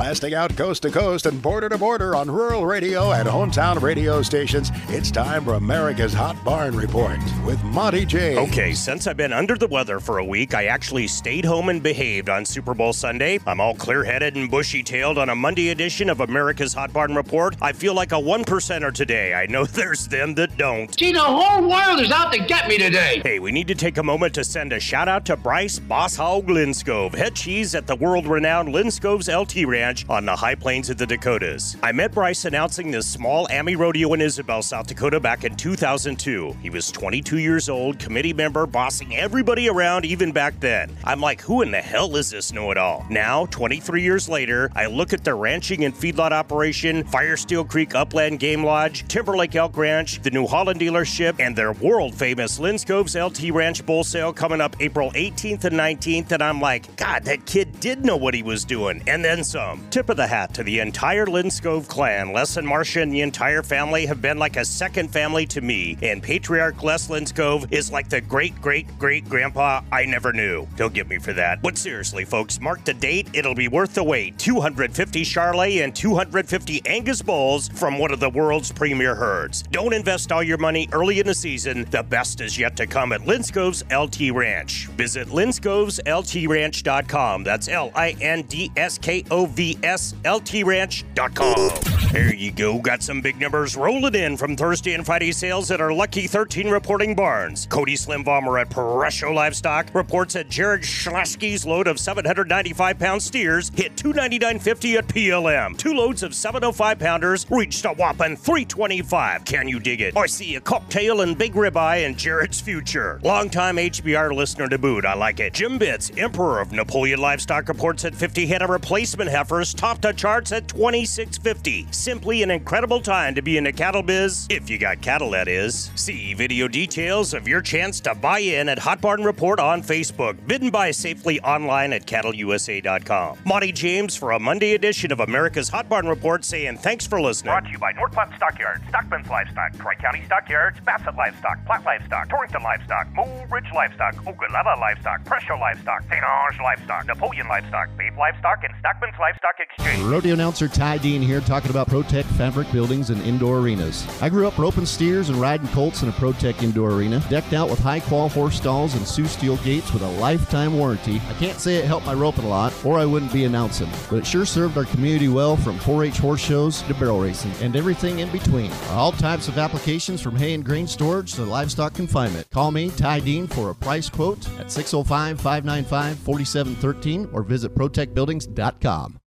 Blasting out coast to coast and border to border on rural radio and hometown radio stations, it's time for America's Hot Barn Report with Monty James. Okay, since I've been under the weather for a week, I actually stayed home and behaved on Super Bowl Sunday. I'm all clear-headed and bushy-tailed on a Monday edition of America's Hot Barn Report. I feel like a 1%er today. I know there's them that don't. Gee, the whole world is out to get me today. Hey, we need to take a moment to send a shout-out to Bryce Boss Hog Linskov, head cheese at the world-renowned Linskov's LT Ranch on the high plains of the Dakotas. I met Bryce announcing this small Ammy rodeo in Isabel, South Dakota back in 2002. He was 22 years old, committee member, bossing everybody around even back then. I'm like, who in the hell is this know-it-all? Now, 23 years later, I look at their ranching and feedlot operation, Firesteel Creek Upland Game Lodge, Timberlake Elk Ranch, the New Holland dealership, and their world-famous Linskov's LT Ranch Bull Sale coming up April 18th and 19th, and I'm like, God, that kid did know what he was doing, and then some. Tip of the hat to the entire Linskov clan. Les and Marcia and the entire family have been like a second family to me, and Patriarch Les Linskov is like the great-great-great-grandpa I never knew. He'll get me for that. But seriously, folks, mark the date. It'll be worth the wait. 250 Charolais and 250 Angus bulls from one of the world's premier herds. Don't invest all your money early in the season. The best is yet to come at Linskov's LT Ranch. Visit linskovsltranch.com. That's LINDSKOVS There you go. Got some big numbers rolling in from Thursday and Friday sales at our Lucky 13 reporting barns. Cody Slim Bomber at Presho Livestock reports that Jared Schlasky's load of 795-pound steers hit $299.50 at PLM. Two loads of 705-pounders reached a whopping $325. Can you dig it? I see a cocktail and big ribeye in Jared's future. Longtime HBR listener to boot. I like it. Jim Bitts, Emperor of Napoleon Livestock, reports that 50 head of replacement heifers topped the charts at $26.50. Simply an incredible time to be in the cattle biz, if you got cattle, that is. See video details of your chance to buy in at Hot Barn Report on Facebook. Bid and buy safely online at cattleusa.com. Monty James for a Monday edition of America's Hot Barn Report saying thanks for listening. Brought to you by North Platte Stockyards, Stockman's Livestock, Tri-County Stockyards, Bassett Livestock, Platte Livestock, Torrington Livestock, Mole Ridge Livestock, Ogallala Livestock, Presho Livestock, St. Ange Livestock, Napoleon Livestock, Babe Livestock, and Stockman's Livestock Exchange. Rodeo announcer Ty Dean here talking about ProTech fabric buildings and indoor arenas. I grew up roping steers and riding colts in a ProTech indoor arena, decked out with high-quality horse stalls and Sioux steel gates with a lifetime warranty. I can't say it helped my roping a lot, or I wouldn't be announcing, but it sure served our community well from 4-H horse shows to barrel racing and everything in between. All types of applications from hay and grain storage to livestock confinement. Call me, Ty Dean, for a price quote at 605-595-4713 or visit protechbuildings.com.